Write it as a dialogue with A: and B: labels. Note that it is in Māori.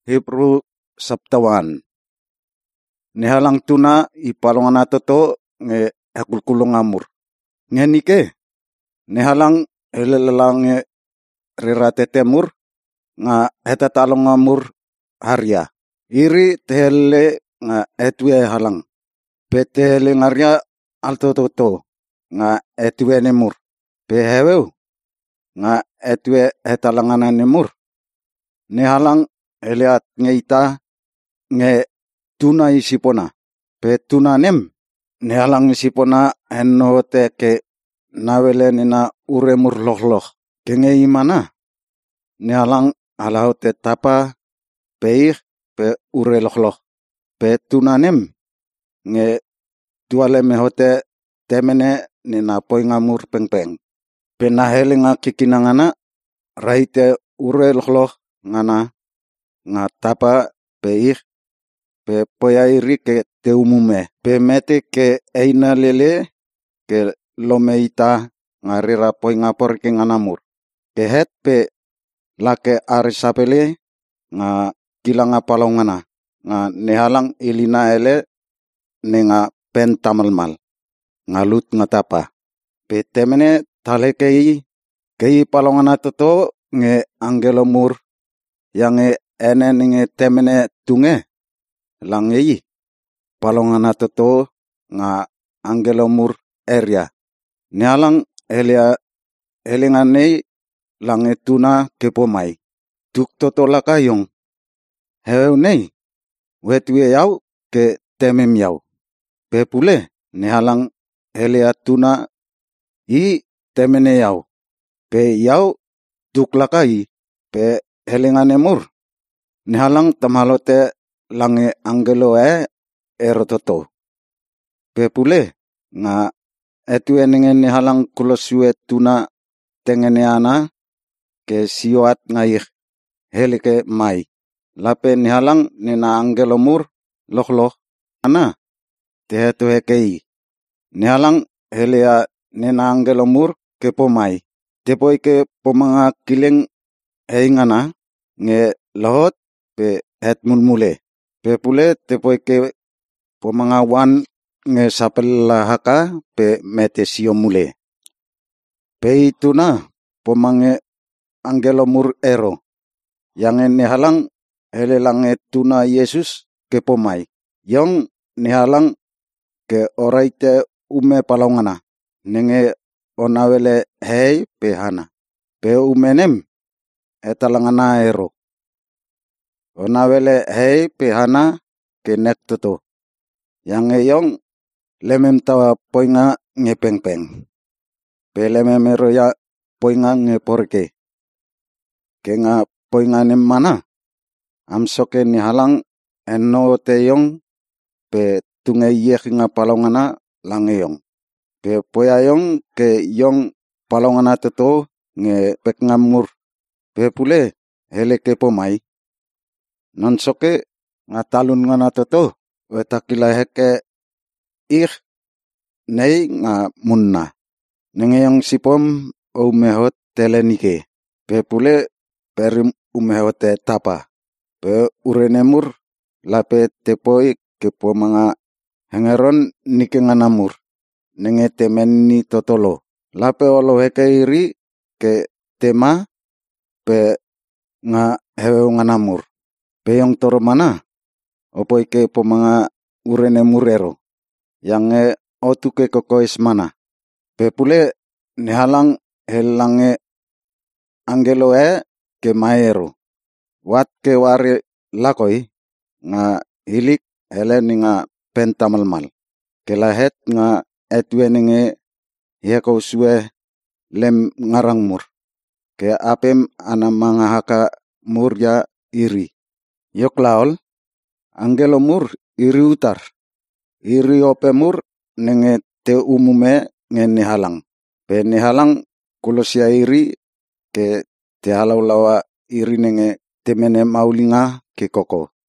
A: Hebrew Saptawan. Nihalang tuna ipalongan nato to nge hakulkulong amur. Nge nike, nihalang helelalang rirate temur nga hetatalong amur harya. Iri tehele nga etwe halang. Petehele ngarya alto toto nga etwe nemur. Beheweu nga etwe hetalanganan nemur. Nihalang heliat ngeita nge tuna isipona. Pe tuna nem. Nihalang isipona henno teke nawele nina uremur loh. Kenge imana. Nihalang alau te tapa peir pe ure loh. Pe tuna nem. Nge tuale mehote temene nina poingamur peng-peng. Pe nahele nga kikinangana raite ure loh ngana nga tapa peir pe poyairi ke te umume. Pe mete ke eina lele ke lomeita ngarira poingapor ke nganamur. Ke het pe lake arisapele nga kilanga palongana. Nga nehalang ilina ele nenga pentamalmal. Ngalut nga tapa. Pe temene tale kei palongana toto nge angelomur yang ene nge temene tunge langei palongana toto nga angelomur area. Nialang elingane lange tuna kepomai. Tuk toto lakayong. Heu nei wetue yau ke temem yau. Pe pule nihalang elea tuna i temene yau. Pe yau tuk lakai pe helingane mur. Nihalang tamalote lange angelo erototo. Pe pule nga etue nenge nihalang kulosue tuna tengeneana ke sioat ngair helike mai. Lape nihalang nina angelo mur loh ana tehe kei. Nihalang helea nina angelo mur ke pomai. Tepoi ke pomanga kileng heingana nge lohot pe het mulmule. Pe pule tepoi ke pomanga wan nge sapela haka pe mete sio mule. Pe itu na pomange angelo mur ero. Yang nihalang helelange tuna Yesus ke pomai. Yang nihalang ke oraite ume palongana. Nenge onawele hei pe hana. Pe umenem etalangana ero. Onawele hei pe hana ke nek toto. Yang eyong lemem tawa poinga nge peng-peng. Pe lemem ero ya poinga nge porke. Ke nga poinga nem mana. Amsoke nihalang eno teyong pe tunge yek nga palongana langeyong. Pe poyayong ke yong palongana toto nge pekngamur. Pe pule hele ke pomai. Nonsoke nga talun ngana toto. Wetakila heke nei nga munna. Nengeyong sipom umehot telenike. Pe pule perim umehot te tapa. Pe urenemur lape tepoi ke pomanga hengeron nike nganamur. Nenge temen ni totolo. Lape olo heke iri ke tema pe nga hewe nganamur. Pe yung toro mana opoi ke pomanga urenemur ero. Yang otu ke kokois mana. Pe pule nihalang helange angelo ke maero. Wat ke wari lakoi nga hilik hele nga pentamalmal. Ke lahet nga etwe nenge heko sue lem ngarangmur. Ke apem anamanga haka murya iri. Yok laol angelo mur iri utar. Iri opemur nenge te umume nge nihalang. Pe nihalang kulosia iri ke te halau lawa iri nenge temene maulinga ke koko.